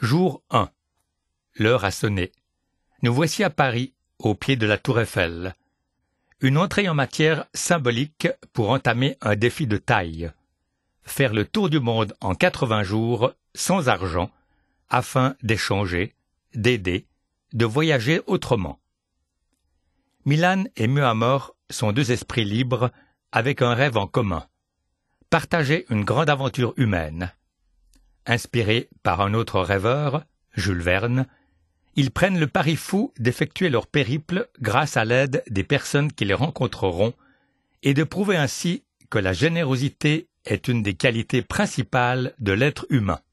Jour 1. L'heure a sonné. Nous voici à Paris, au pied de la Tour Eiffel. Une entrée en matière symbolique pour entamer un défi de taille. Faire le tour du monde en 80 jours, sans argent, afin d'échanger, d'aider, de voyager autrement. Milan et Muamor sont deux esprits libres avec un rêve en commun. Partager une grande aventure humaine. Inspirés par un autre rêveur, Jules Verne, ils prennent le pari fou d'effectuer leur périple grâce à l'aide des personnes qui les rencontreront et de prouver ainsi que la générosité est une des qualités principales de l'être humain.